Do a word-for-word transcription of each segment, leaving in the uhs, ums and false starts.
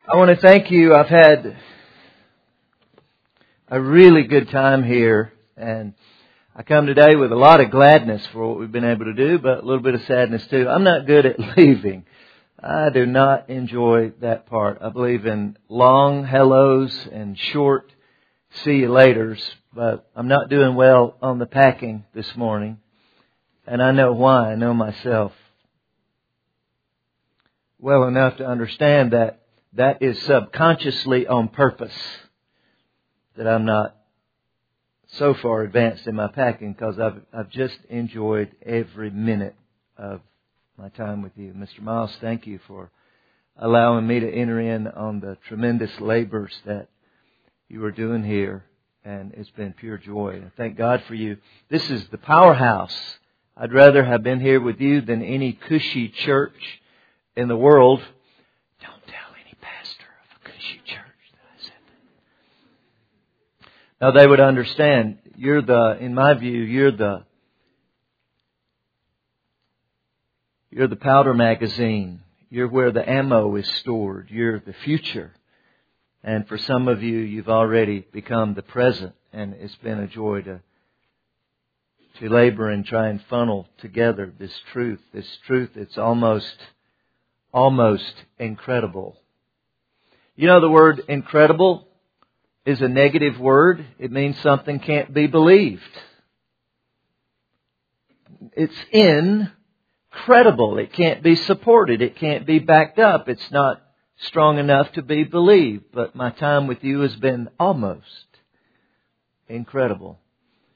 I want to thank you. I've had a really good time here, and I come today with a lot of gladness for what we've been able to do, but a little bit of sadness too. I'm not good at leaving. I do not enjoy that part. I believe in long hellos and short see you laters, but I'm not doing well on the packing this morning, and I know why. I know myself well enough to understand that that is subconsciously on purpose, that I'm not so far advanced in my packing, because I've, I've just enjoyed every minute of my time with you. Mister Miles, thank you for allowing me to enter in on the tremendous labors that you are doing here, and it's been pure joy. I thank God for you. This is the powerhouse. I'd rather have been here with you than any cushy church in the world. Don't tell any pastor of a cushy church that I said that. Now they would understand. You're the, in my view, you're the, you're the powder magazine. You're where the ammo is stored. You're the future. And for some of you, you've already become the present. And it's been a joy to, to labor and try and funnel together this truth. This truth, it's almost, almost incredible. You know, the word incredible is a negative word. It means something can't be believed. It's incredible. It can't be supported. It can't be backed up. It's not strong enough to be believed. But my time with you has been almost incredible.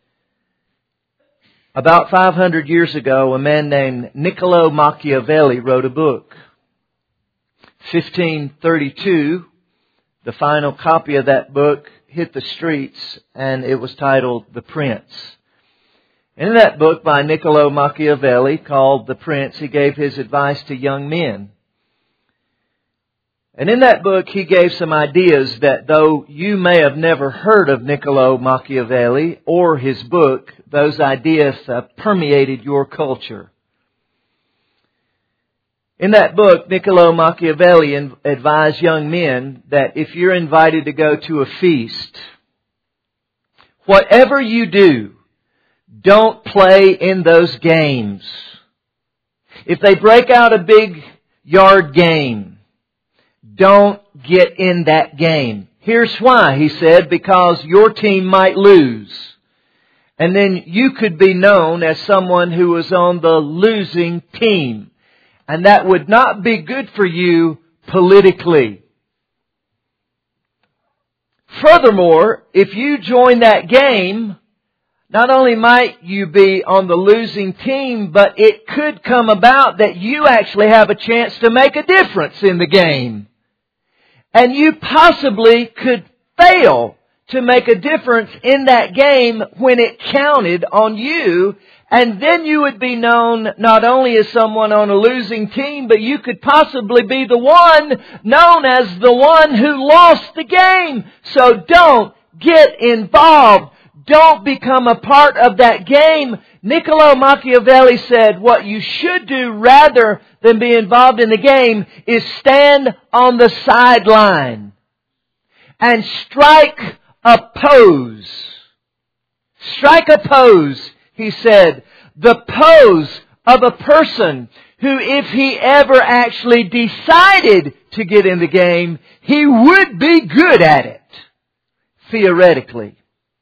About five hundred years ago, a man named Niccolo Machiavelli wrote a book. fifteen thirty-two, the final copy of that book hit the streets, and it was titled The Prince. In that book by Niccolo Machiavelli called The Prince, he gave his advice to young men. And in that book, he gave some ideas that, though you may have never heard of Niccolo Machiavelli or his book, those ideas have permeated your culture. In that book, Niccolo Machiavelli advised young men that if you're invited to go to a feast, whatever you do, don't play in those games. If they break out a big yard game, don't get in that game. Here's why, he said, because your team might lose. And then you could be known as someone who was on the losing team. And that would not be good for you politically. Furthermore, if you join that game, not only might you be on the losing team, but it could come about that you actually have a chance to make a difference in the game. And you possibly could fail to make a difference in that game when it counted on you. And then you would be known not only as someone on a losing team, but you could possibly be the one known as the one who lost the game. So don't get involved. Don't become a part of that game. Niccolo Machiavelli said what you should do rather than be involved in the game is stand on the sideline and strike a pose. Strike a pose, he said. The pose of a person who, if he ever actually decided to get in the game, he would be good at it, theoretically.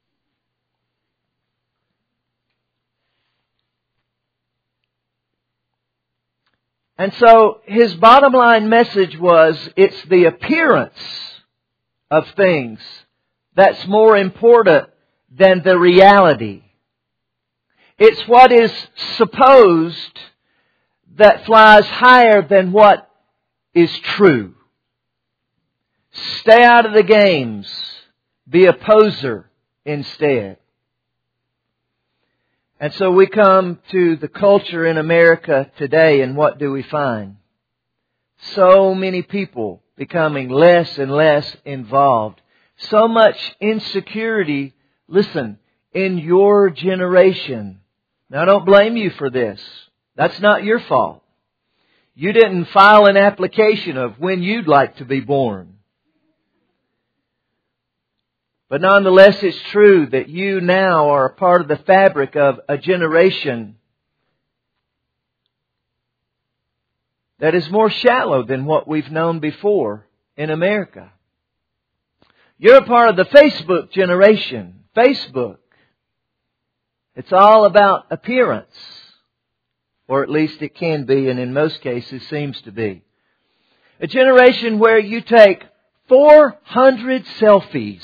And so his bottom line message was, it's the appearance of things that's more important than the reality. It's what is supposed that flies higher than what is true. Stay out of the games. Be a poser instead. And so we come to the culture in America today, and what do we find? So many people becoming less and less involved. So much insecurity, listen, in your generation. Now, I don't blame you for this. That's not your fault. You didn't file an application of when you'd like to be born. But nonetheless, it's true that you now are a part of the fabric of a generation that is more shallow than what we've known before in America. You're a part of the Facebook generation. Facebook. It's all about appearance. Or at least it can be, and in most cases seems to be. A generation where you take four hundred selfies.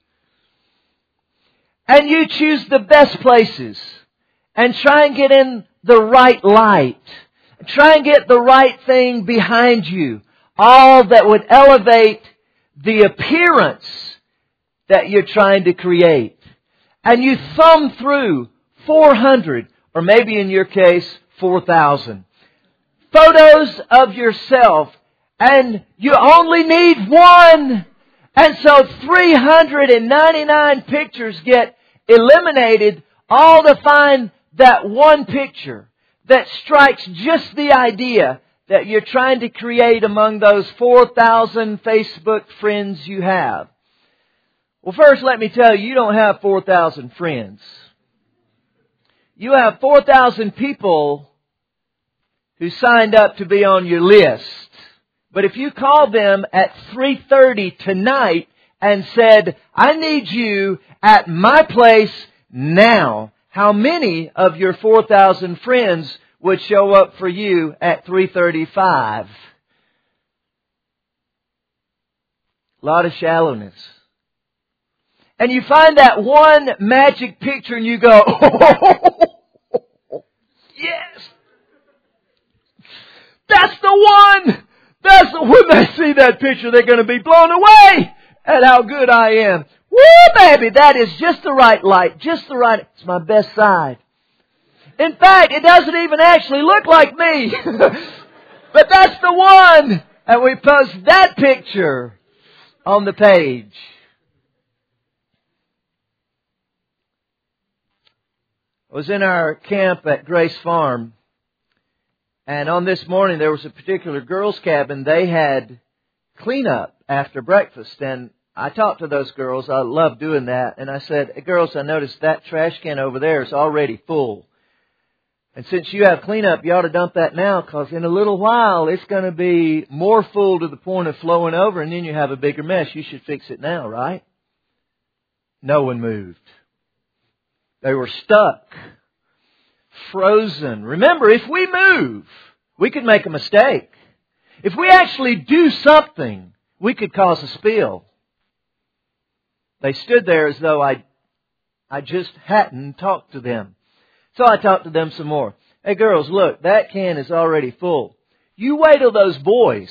And you choose the best places. And try and get in the right light. Try and get the right thing behind you. All that would elevate the appearance that you're trying to create. And you thumb through four hundred, or maybe in your case, four thousand photos of yourself. And you only need one. And so three hundred ninety-nine pictures get eliminated, all to find that one picture that strikes just the idea that you're trying to create among those four thousand Facebook friends you have. Well, first let me tell you, you don't have four thousand friends. You have four thousand people who signed up to be on your list. But if you called them at three thirty tonight and said, I need you at my place now, how many of your four thousand friends would show up for you at three thirty-five? A lot of shallowness. And you find that one magic picture and you go, oh, yes! That's the one! That's the, when they see that picture, they're going to be blown away at how good I am. Woo, baby, that is just the right light, just the right, it's my best side. In fact, it doesn't even actually look like me. But that's the one. And we post that picture on the page. I was in our camp at Grace Farm. And on this morning, there was a particular girls' cabin. They had cleanup after breakfast. And I talked to those girls. I love doing that. And I said, hey, girls, I noticed that trash can over there is already full. And since you have cleanup, you ought to dump that now, because in a little while, it's going to be more full to the point of flowing over, and then you have a bigger mess. You should fix it now, right? No one moved. They were stuck. Frozen. Remember, if we move, we could make a mistake. If we actually do something, we could cause a spill. They stood there as though I, I just hadn't talked to them. So I talked to them some more. Hey girls, look, that can is already full. You wait till those boys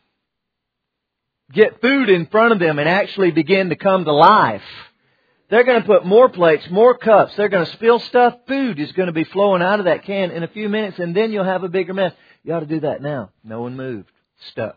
get food in front of them and actually begin to come to life. They're going to put more plates, more cups. They're going to spill stuff. Food is going to be flowing out of that can in a few minutes, and then you'll have a bigger mess. You ought to do that now. No one moved. Stuck.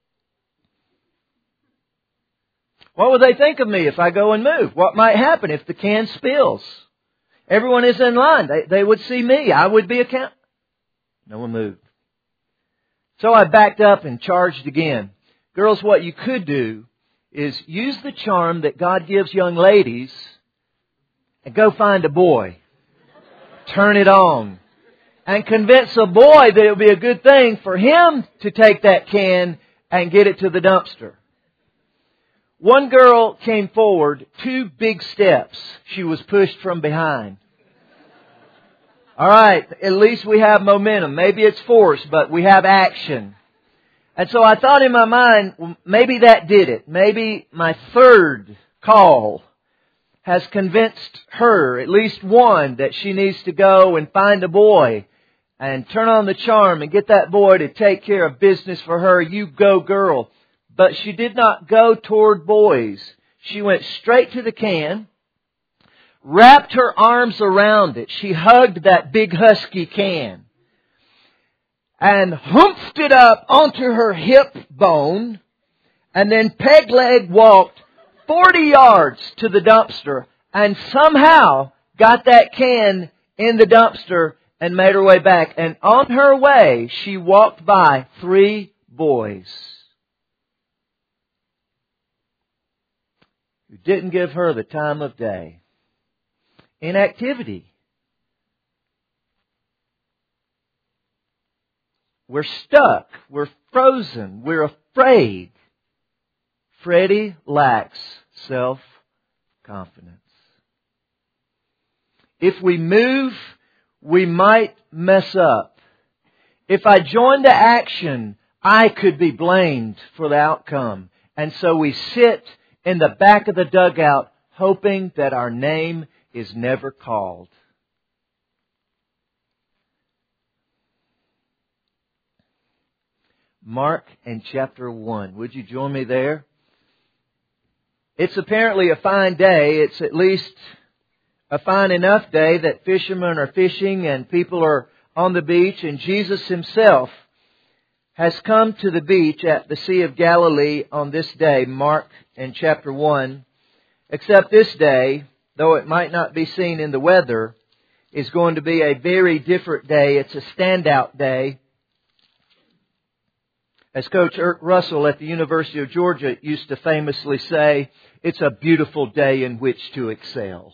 What would they think of me if I go and move? What might happen if the can spills? Everyone is in line. They, they would see me. I would be account. No one moved. So I backed up and charged again. Girls, what you could do is use the charm that God gives young ladies and go find a boy. Turn it on. And convince a boy that it would be a good thing for him to take that can and get it to the dumpster. One girl came forward, two big steps. She was pushed from behind. All right, at least we have momentum. Maybe it's force, but we have action. And so I thought in my mind, well, maybe that did it. Maybe my third call has convinced her, at least one, that she needs to go and find a boy and turn on the charm and get that boy to take care of business for her. You go, girl. But she did not go toward boys. She went straight to the can, wrapped her arms around it. She hugged that big husky can and humphed it up onto her hip bone, and then peg-leg walked forty yards to the dumpster and somehow got that can in the dumpster and made her way back. And on her way, she walked by three boys. who didn't give her the time of day. Inactivity. We're stuck. We're frozen. We're afraid. Freddie lacks self-confidence. If we move, we might mess up. If I join the action, I could be blamed for the outcome. And so we sit in the back of the dugout hoping that our name is never called. Mark and chapter one. Would you join me there? It's apparently a fine day. It's at least a fine enough day that fishermen are fishing and people are on the beach, and Jesus Himself has come to the beach at the Sea of Galilee on this day, Mark in chapter one. Except this day, though it might not be seen in the weather, is going to be a very different day. It's a standout day. As Coach Ert Russell at the University of Georgia used to famously say, it's a beautiful day in which to excel.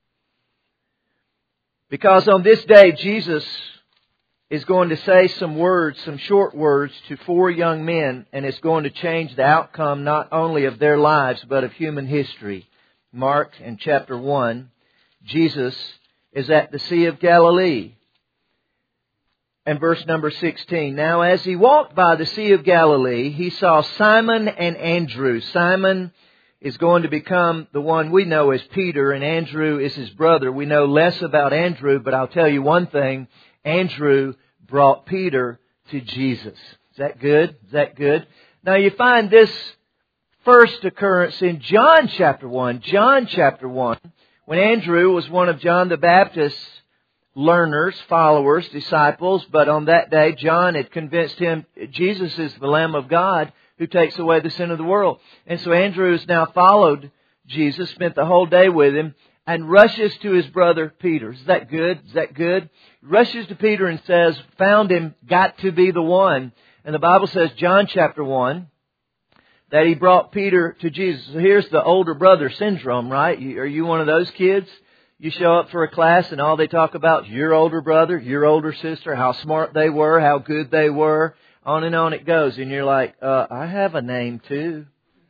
Because on this day, Jesus is going to say some words, some short words to four young men, and it's going to change the outcome not only of their lives, but of human history. Mark in chapter one, Jesus is at the Sea of Galilee. And verse number sixteen, now as He walked by the Sea of Galilee, He saw Simon and Andrew. Simon is going to become the one we know as Peter, and Andrew is his brother. We know less about Andrew, but I'll tell you one thing. Andrew brought Peter to Jesus. Is that good? Is that good? Now you find this first occurrence in John chapter one. John chapter one, when Andrew was one of John the Baptist's learners, followers, disciples, but on that day John had convinced him Jesus is the Lamb of God who takes away the sin of the world. And so Andrew has now followed Jesus, spent the whole day with Him, and rushes to his brother Peter. Is that good? Is that good? Rushes to Peter and says, found him, got to be the one. And the Bible says, John chapter one, that he brought Peter to Jesus. So here's the older brother syndrome, right? Are you one of those kids? You show up for a class and all they talk about is your older brother, your older sister, how smart they were, how good they were. On and on it goes. And you're like, uh, I have a name too.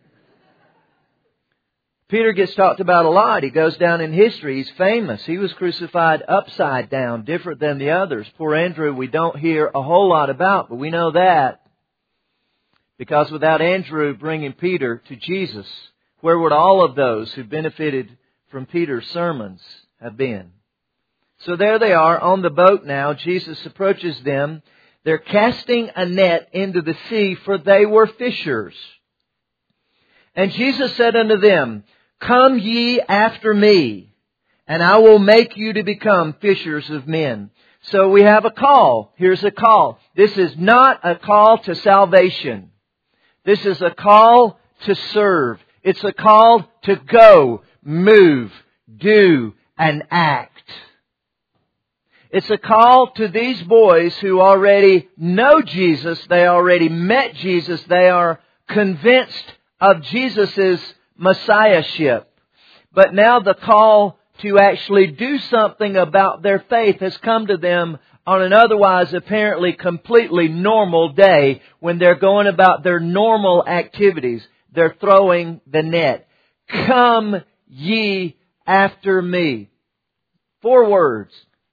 Peter gets talked about a lot. He goes down in history. He's famous. He was crucified upside down, different than the others. Poor Andrew, we don't hear a whole lot about, but we know that. Because without Andrew bringing Peter to Jesus, where would all of those who benefited from Peter's sermons have been? So there they are on the boat now. Jesus approaches them. They're casting a net into the sea, for they were fishers. And Jesus said unto them, come ye after me, and I will make you to become fishers of men. So we have a call. Here's a call. This is not a call to salvation. This is a call to serve. It's a call to go, move, do, and act. It's a call to these boys who already know Jesus. They already met Jesus. They are convinced of Jesus' Messiahship. But now the call to actually do something about their faith has come to them on an otherwise apparently completely normal day when they're going about their normal activities. They're throwing the net. Come ye after me. Four words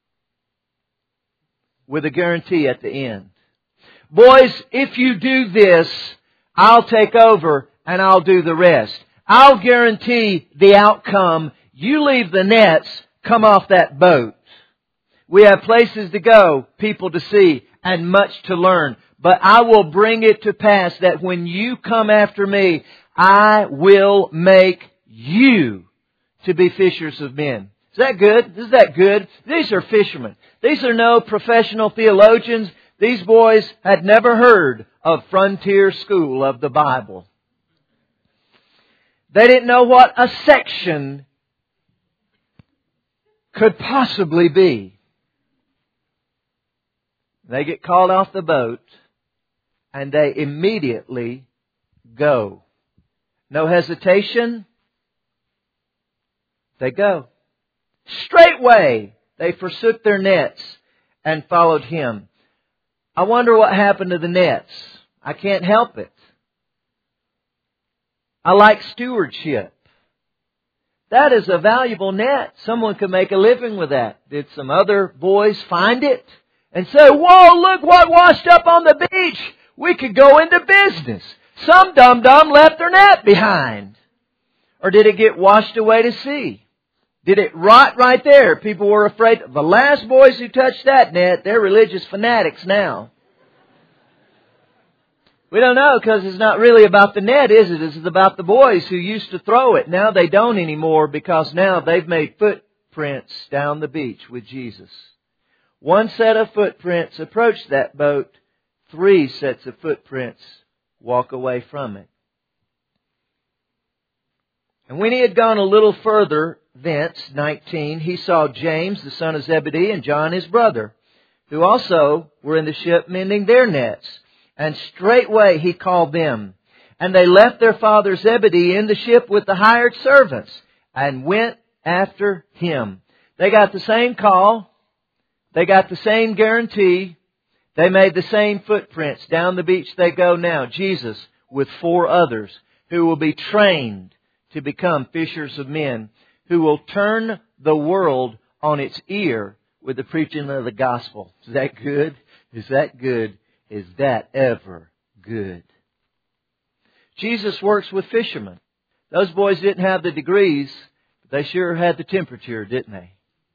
with a guarantee at the end. Boys, if you do this, I'll take over and I'll do the rest. I'll guarantee the outcome. You leave the nets, come off that boat. We have places to go, people to see, and much to learn. But I will bring it to pass that when you come after me, I will make you to be fishers of men. Is that good? Is that good? These are fishermen. These are no professional theologians. These boys had never heard of Frontier School of the Bible. They didn't know what a section could possibly be. They get called off the boat and they immediately go. No hesitation, they go. Straightway they forsook their nets and followed Him. I wonder what happened to the nets. I can't help it. I like stewardship. That is a valuable net. Someone could make a living with that. Did some other boys find it and say, whoa, look what washed up on the beach. We could go into business. Some dum-dum left their net behind. Or did it get washed away to sea? Did it rot right there? People were afraid. The last boys who touched that net, they're religious fanatics now. We don't know because it's not really about the net, is it? It's about the boys who used to throw it. Now they don't anymore because now they've made footprints down the beach with Jesus. One set of footprints approach that boat. Three sets of footprints walk away from it. And when he had gone a little further thence, nineteen, he saw James, the son of Zebedee, and John his brother, who also were in the ship mending their nets. And straightway he called them. And they left their father Zebedee in the ship with the hired servants and went after Him. They got the same call. They got the same guarantee. They made the same footprints. Down the beach they go now. Jesus with four others who will be trained to become fishers of men, who will turn the world on its ear with the preaching of the gospel. Is that good? Is that good? Is that ever good? Jesus works with fishermen. Those boys didn't have the degrees, but they sure had the temperature, didn't they?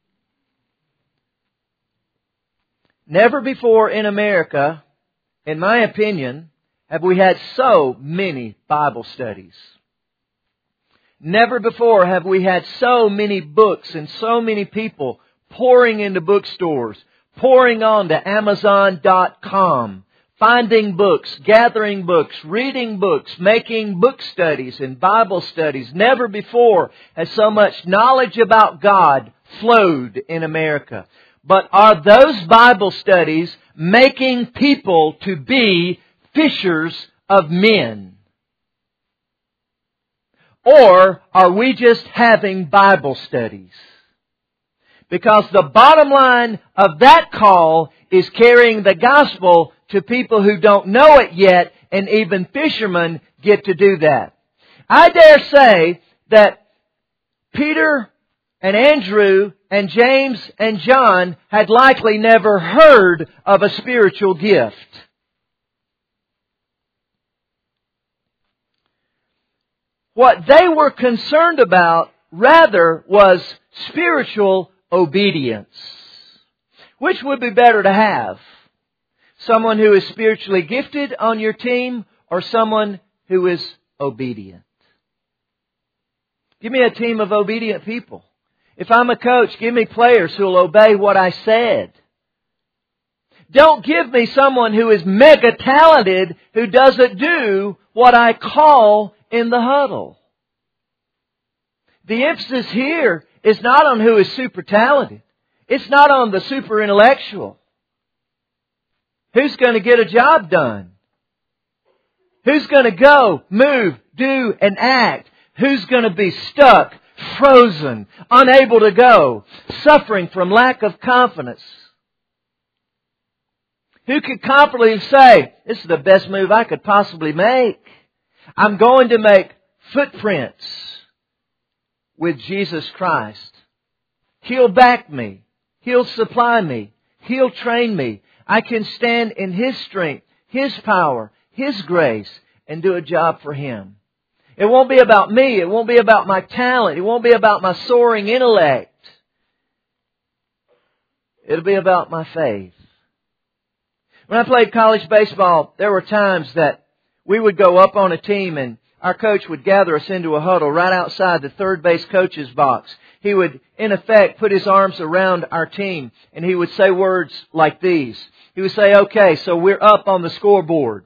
Never before in America, in my opinion, have we had so many Bible studies. Never before have we had so many books and so many people pouring into bookstores, pouring on to Amazon dot com, finding books, gathering books, reading books, making book studies and Bible studies. Never before has so much knowledge about God flowed in America. But are those Bible studies making people to be fishers of men? Or are we just having Bible studies? Because the bottom line of that call is carrying the gospel to people who don't know it yet, and even fishermen get to do that. I dare say that Peter and Andrew and James and John had likely never heard of a spiritual gift. What they were concerned about rather was spiritual obedience. Which would be better to have? Someone who is spiritually gifted on your team or someone who is obedient? Give me a team of obedient people. If I'm a coach, give me players who will obey what I said. Don't give me someone who is mega talented who doesn't do what I call in the huddle. The emphasis here is not on who is super talented. It's not on the super intellectual. Who's going to get a job done? Who's going to go, move, do, and act? Who's going to be stuck, frozen, unable to go, suffering from lack of confidence? Who could confidently say, this is the best move I could possibly make? I'm going to make footprints with Jesus Christ. He'll back me. He'll supply me. He'll train me. I can stand in His strength, His power, His grace, and do a job for Him. It won't be about me. It won't be about my talent. It won't be about my soaring intellect. It'll be about my faith. When I played college baseball, there were times that we would go up on a team and our coach would gather us into a huddle right outside the third base coach's box. He would, in effect, put his arms around our team and he would say words like these. He would say, okay, so we're up on the scoreboard.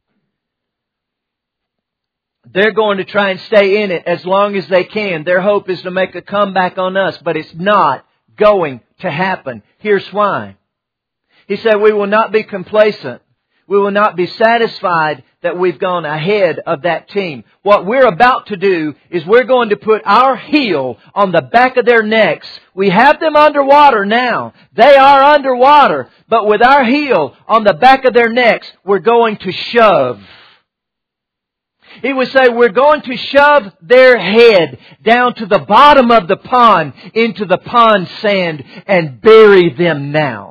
They're going to try and stay in it as long as they can. Their hope is to make a comeback on us, but it's not going to happen. Here's why. He said, we will not be complacent. We will not be satisfied that we've gone ahead of that team. What we're about to do is we're going to put our heel on the back of their necks. We have them underwater now. They are underwater. But with our heel on the back of their necks, we're going to shove. He would say, we're going to shove their head down to the bottom of the pond, into the pond sand, and bury them now.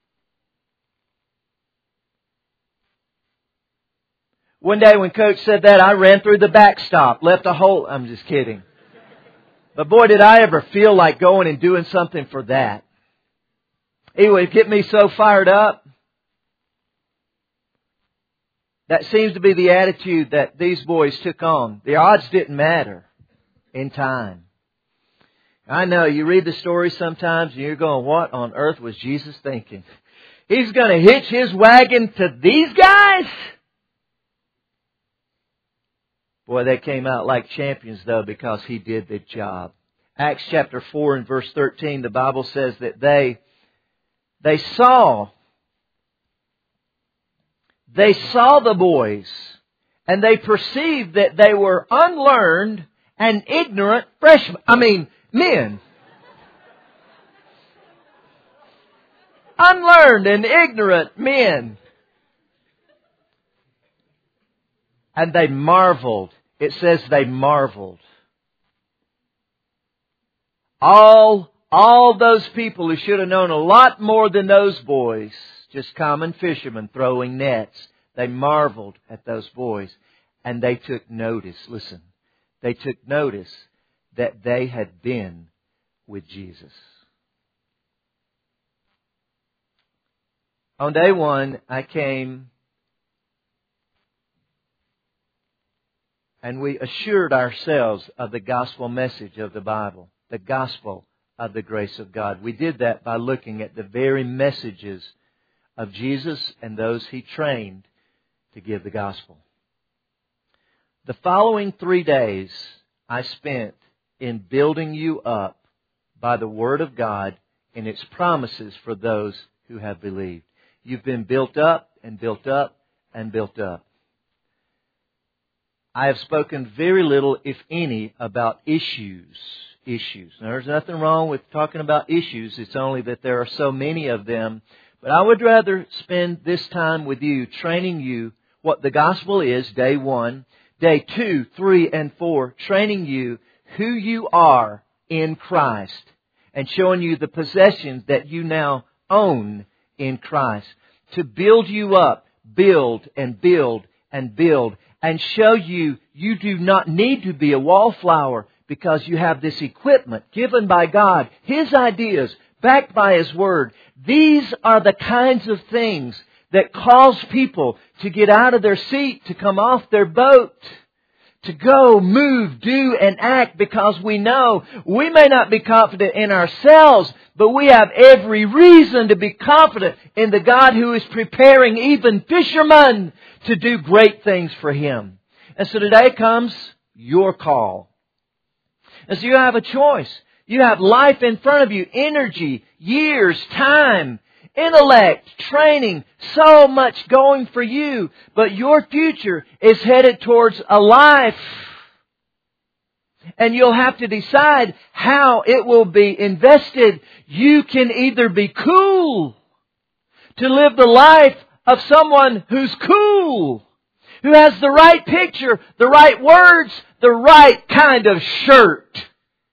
One day when Coach said that, I ran through the backstop, left a hole. I'm just kidding. But boy, did I ever feel like going and doing something for that. It would get me so fired up. That seems to be the attitude that these boys took on. The odds didn't matter in time. I know, you read the story sometimes and you're going, what on earth was Jesus thinking? He's going to hitch His wagon to these guys? Boy, they came out like champions, though, because He did the job. Acts chapter four and verse thirteen, the Bible says that they, they saw, they saw the boys, and they perceived that they were unlearned and ignorant freshmen. I mean, men. Unlearned and ignorant men. And they marveled. It says they marveled. All, all those people who should have known a lot more than those boys, just common fishermen throwing nets, they marveled at those boys. And they took notice. Listen, they took notice that they had been with Jesus. On day one, I came and we assured ourselves of the gospel message of the Bible, the gospel of the grace of God. We did that by looking at the very messages of Jesus and those He trained to give the gospel. The following three days I spent in building you up by the Word of God and its promises for those who have believed. You've been built up and built up and built up. I have spoken very little, if any, about issues. Issues. Now, there's nothing wrong with talking about issues. It's only that there are so many of them. But I would rather spend this time with you, training you what the gospel is, day one. Day two, three, and four, training you who you are in Christ. And showing you the possessions that you now own in Christ. To build you up, build and build and build. And show you, you do not need to be a wallflower because you have this equipment given by God, His ideas, backed by His Word. These are the kinds of things that cause people to get out of their seat, to come off their boat, to go, move, do, and act, because we know we may not be confident in ourselves, but we have every reason to be confident in the God who is preparing even fishermen to do great things for Him. And so today comes your call. And so you have a choice. You have life in front of you, energy, years, time, intellect, training, so much going for you. But your future is headed towards a life. And you'll have to decide how it will be invested. You can either be cool to live the life of someone who's cool, who has the right picture, the right words, the right kind of shirt.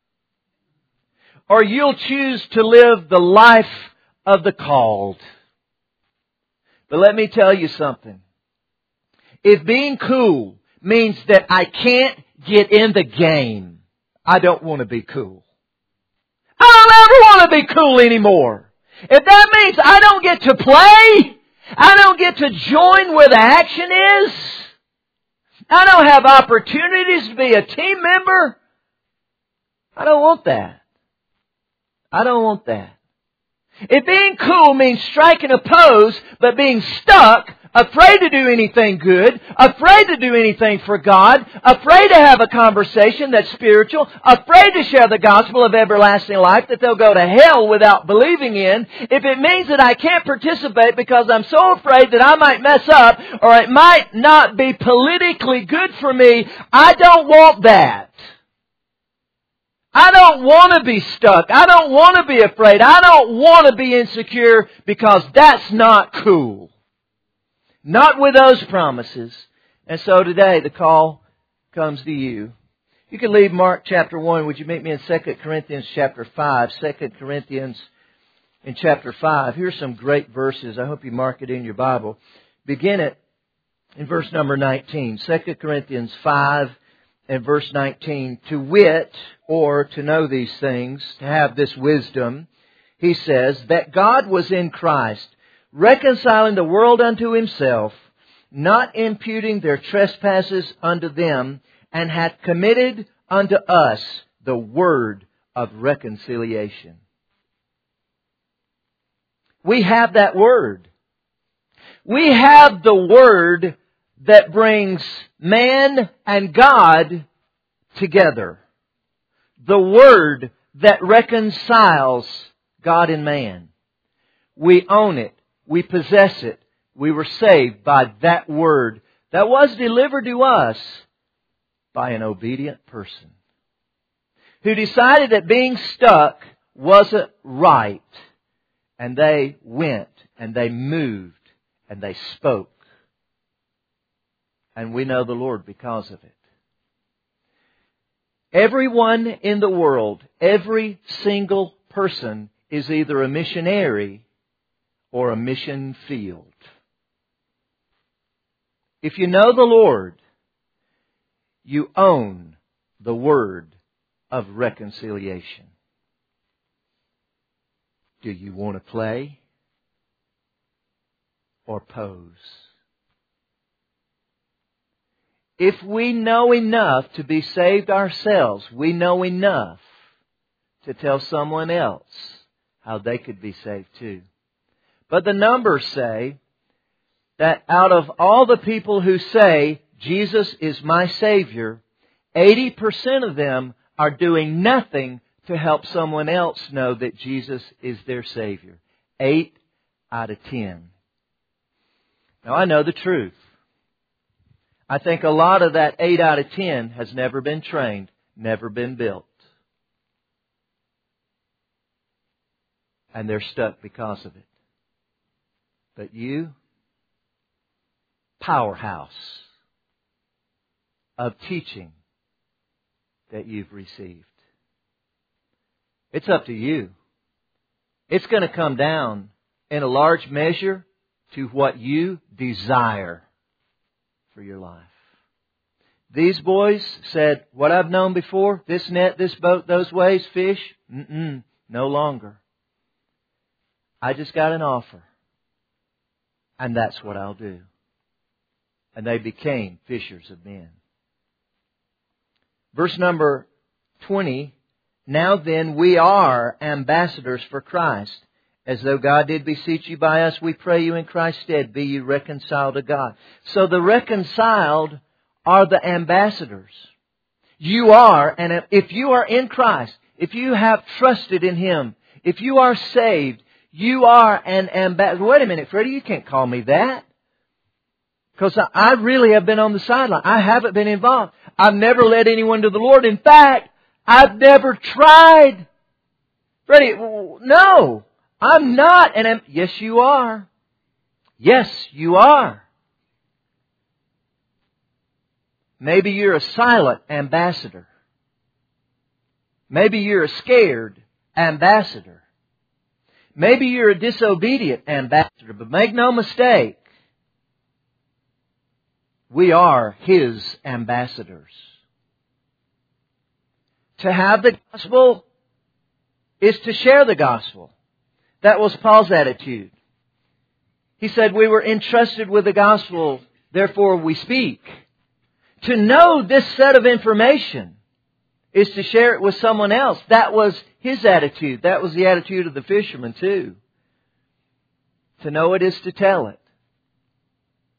Or you'll choose to live the life of the called. But let me tell you something. If being cool means that I can't get in the game, I don't want to be cool. I don't ever want to be cool anymore. If that means I don't get to play, I don't get to join where the action is, I don't have opportunities to be a team member, I don't want that. I don't want that. If being cool means striking a pose, but being stuck afraid to do anything good, afraid to do anything for God, afraid to have a conversation that's spiritual, afraid to share the gospel of everlasting life that they'll go to hell without believing in, if it means that I can't participate because I'm so afraid that I might mess up or it might not be politically good for me, I don't want that. I don't want to be stuck. I don't want to be afraid. I don't want to be insecure because that's not cool. Not with those promises. And so today the call comes to you. You can leave Mark chapter one. Would you meet me in Second Corinthians chapter five? Second Corinthians in chapter five. Here's some great verses. I hope you mark it in your Bible. Begin it in verse number nineteen. Second Corinthians five and verse nineteen. To wit, or to know these things, to have this wisdom, he says, that God was in Christ, reconciling the world unto Himself, not imputing their trespasses unto them, and hath committed unto us the word of reconciliation. We have that word. We have the word that brings man and God together. The word that reconciles God and man. We own it. We possess it. We were saved by that word that was delivered to us by an obedient person who decided that being stuck wasn't right. And they went and they moved and they spoke. And we know the Lord because of it. Everyone in the world, every single person is either a missionary or a mission field. If you know the Lord, you own the word of reconciliation. Do you want to play or pose? If we know enough to be saved ourselves, we know enough to tell someone else how they could be saved too. But the numbers say that out of all the people who say, Jesus is my Savior, eighty percent of them are doing nothing to help someone else know that Jesus is their Savior. Eight out of ten. Now I know the truth. I think a lot of that eight out of ten has never been trained, never been built. And they're stuck because of it. But you, powerhouse of teaching that you've received. It's up to you. It's going to come down in a large measure to what you desire for your life. These boys said, what I've known before, this net, this boat, those ways, fish, mm-mm, no longer. I just got an offer. And that's what I'll do. And they became fishers of men. Verse number twenty, now then we are ambassadors for Christ. As though God did beseech you by us, we pray you in Christ's stead, be you reconciled to God. So the reconciled are the ambassadors. You are, and if you are in Christ, if you have trusted in Him, if you are saved, you are an ambassador. Wait a minute, Freddie, you can't call me that. Because I really have been on the sideline. I haven't been involved. I've never led anyone to the Lord. In fact, I've never tried. Freddie, no. I'm not an am- Yes, you are. Yes, you are. Maybe you're a silent ambassador. Maybe you're a scared ambassador. Maybe you're a disobedient ambassador. But make no mistake, we are His ambassadors. To have the gospel is to share the gospel. That was Paul's attitude. He said, we were entrusted with the gospel, therefore we speak. To know this set of information is to share it with someone else. That was his attitude. That was the attitude of the fishermen too. To know it is to tell it.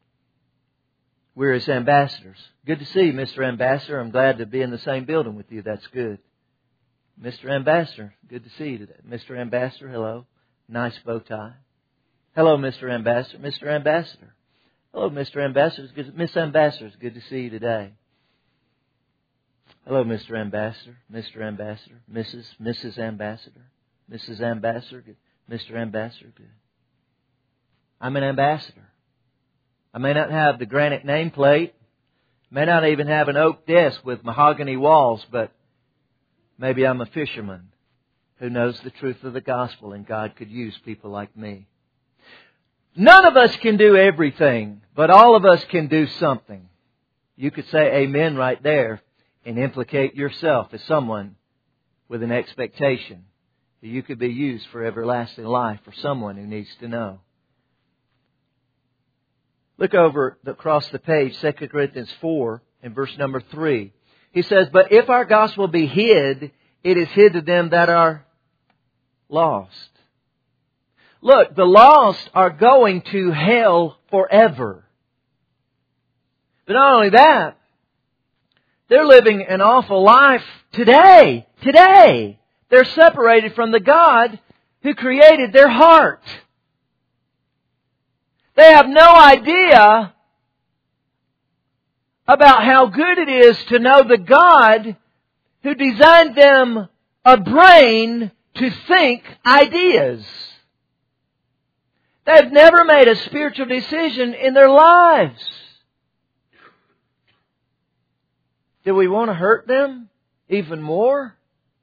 We're His ambassadors. Good to see you, Mister Ambassador. I'm glad to be in the same building with you. That's good. Mister Ambassador, good to see you today. Mister Ambassador, hello. Nice bow tie. Hello, Mister Ambassador. Mister Ambassador. Hello, Mister Ambassador. It's good. Miss Ambassador, it's good to see you today. Hello, Mister Ambassador. Mister Ambassador. Missus Missus Ambassador. Missus Ambassador. Good. Mister Ambassador. Good. I'm an ambassador. I may not have the granite nameplate. May not even have an oak desk with mahogany walls, but maybe I'm a fisherman who knows the truth of the gospel, and God could use people like me. None of us can do everything, but all of us can do something. You could say amen right there and implicate yourself as someone with an expectation that you could be used for everlasting life for someone who needs to know. Look over across the page, Second Corinthians four and verse number three. He says, but if our gospel be hid, it is hid to them that are lost. Look, the lost are going to hell forever. But not only that, they're living an awful life today. Today. They're separated from the God who created their heart. They have no idea about how good it is to know the God who designed them a brain to think ideas. They've never made a spiritual decision in their lives. Do we want to hurt them even more?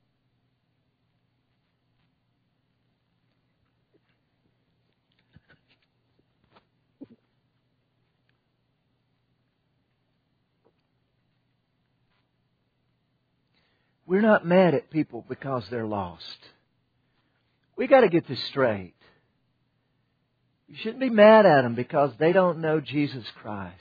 We're not mad at people because they're lost. We got to get this straight. You shouldn't be mad at them because they don't know Jesus Christ.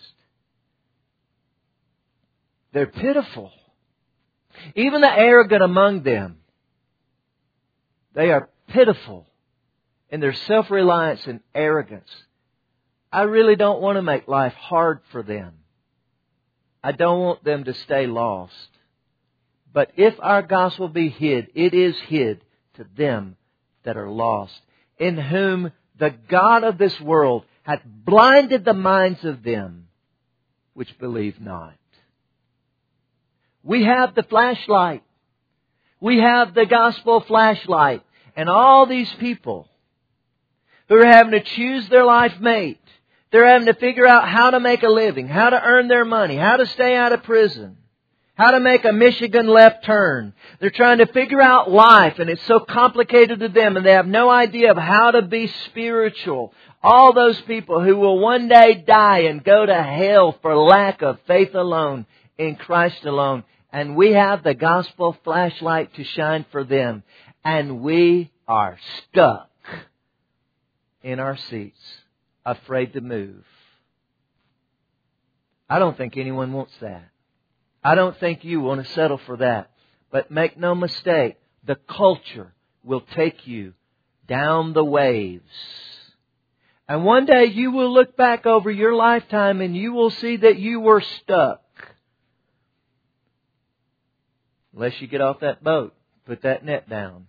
They're pitiful. Even the arrogant among them, they are pitiful in their self-reliance and arrogance. I really don't want to make life hard for them. I don't want them to stay lost. But if our gospel be hid, it is hid to them that are lost, in whom the God of this world hath blinded the minds of them which believe not. We have the flashlight. We have the gospel flashlight. And all these people who are having to choose their life mate, they're having to figure out how to make a living, how to earn their money, how to stay out of prison, how to make a Michigan left turn. They're trying to figure out life, and it's so complicated to them, and they have no idea of how to be spiritual. All those people who will one day die and go to hell for lack of faith alone in Christ alone. And we have the gospel flashlight to shine for them. And we are stuck in our seats, afraid to move. I don't think anyone wants that. I don't think you want to settle for that. But make no mistake, the culture will take you down the waves. And one day you will look back over your lifetime and you will see that you were stuck. Unless you get off that boat, put that net down,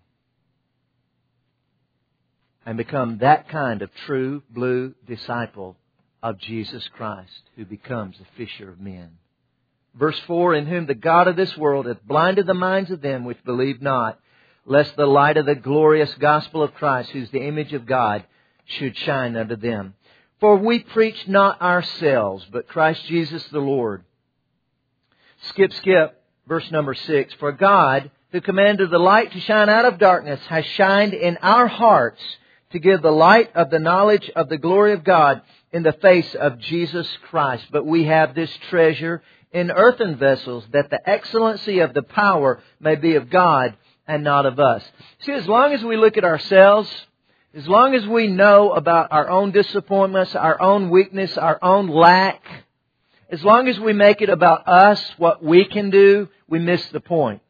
and become that kind of true blue disciple of Jesus Christ, who becomes a fisher of men. Verse four, in whom the God of this world hath blinded the minds of them which believe not, lest the light of the glorious gospel of Christ, who is the image of God, should shine unto them. For we preach not ourselves, but Christ Jesus the Lord. Skip, skip. Verse number six, for God, who commanded the light to shine out of darkness, has shined in our hearts to give the light of the knowledge of the glory of God in the face of Jesus Christ. But we have this treasure in earthen vessels, that the excellency of the power may be of God and not of us. See, as long as we look at ourselves, as long as we know about our own disappointments, our own weakness, our own lack, as long as we make it about us, what we can do, we miss the point.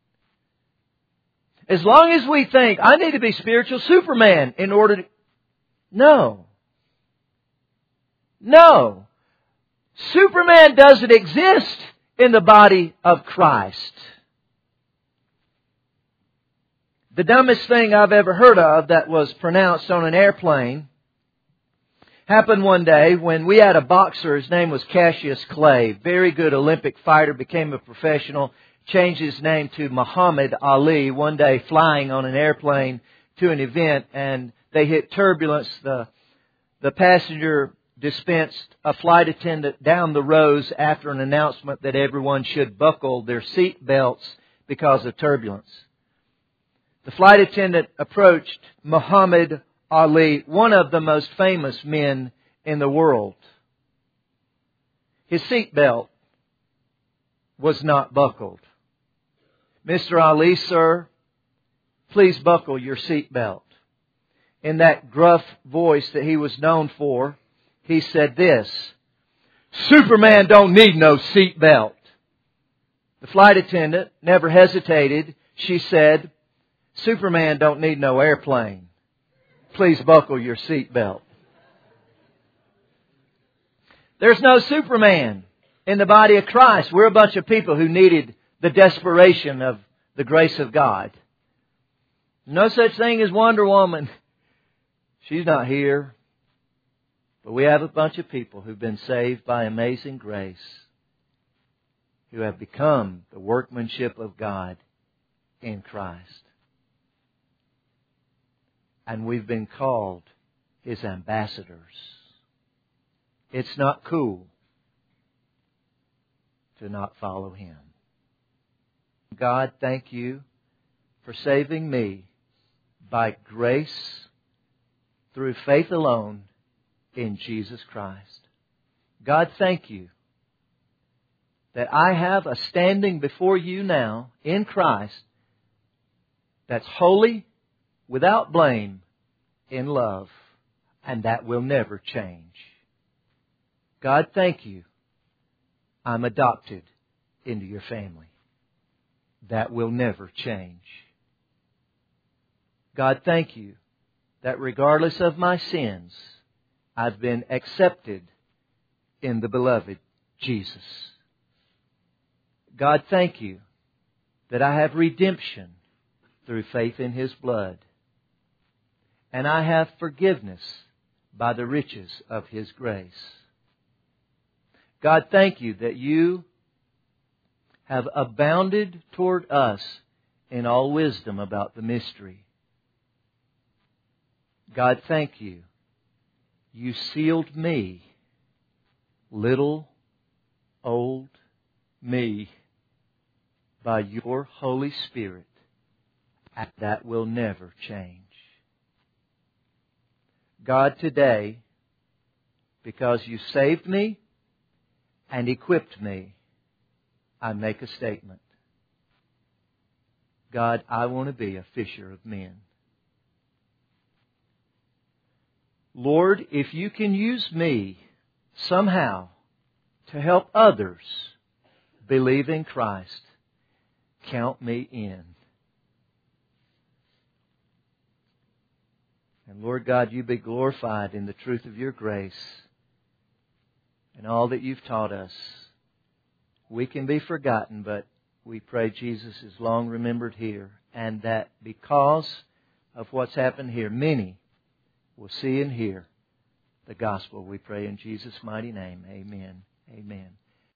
As long as we think, I need to be spiritual Superman in order to... No. No. Superman doesn't exist in the body of Christ. The dumbest thing I've ever heard of that was pronounced on an airplane happened one day when we had a boxer. His name was Cassius Clay. Very good Olympic fighter, became a professional, changed his name to Muhammad Ali one day flying on an airplane to an event, and they hit turbulence. The, the passenger dispensed a flight attendant down the rows after an announcement that everyone should buckle their seat belts because of turbulence. The flight attendant approached Muhammad Ali, one of the most famous men in the world. His seatbelt was not buckled. Mister Ali, sir, please buckle your seatbelt. In that gruff voice that he was known for, he said this, Superman don't need no seatbelt. The flight attendant never hesitated. She said, Superman don't need no airplane. Please buckle your seatbelt. There's no Superman in the body of Christ. We're a bunch of people who needed the desperation of the grace of God. No such thing as Wonder Woman. She's not here. But we have a bunch of people who've been saved by amazing grace, who have become the workmanship of God in Christ. And we've been called His ambassadors. It's not cool to not follow Him. God, thank You for saving me by grace through faith alone in Jesus Christ. God, thank You that I have a standing before You now in Christ that's holy, without blame, in love, and that will never change. God, thank You. I'm adopted into Your family. That will never change. God, thank You that regardless of my sins, I've been accepted in the beloved Jesus. God, thank You that I have redemption through faith in His blood. And I have forgiveness by the riches of His grace. God, thank You that You have abounded toward us in all wisdom about the mystery. God, thank You. You sealed me, little old me, by Your Holy Spirit, and that will never change. God, today, because You saved me and equipped me, I make a statement. God, I want to be a fisher of men. Lord, if You can use me somehow to help others believe in Christ, count me in. And Lord God, You be glorified in the truth of Your grace and all that You've taught us. We can be forgotten, but we pray Jesus is long remembered here, and that because of what's happened here, many will see and hear the gospel. We pray in Jesus' mighty name. Amen. Amen.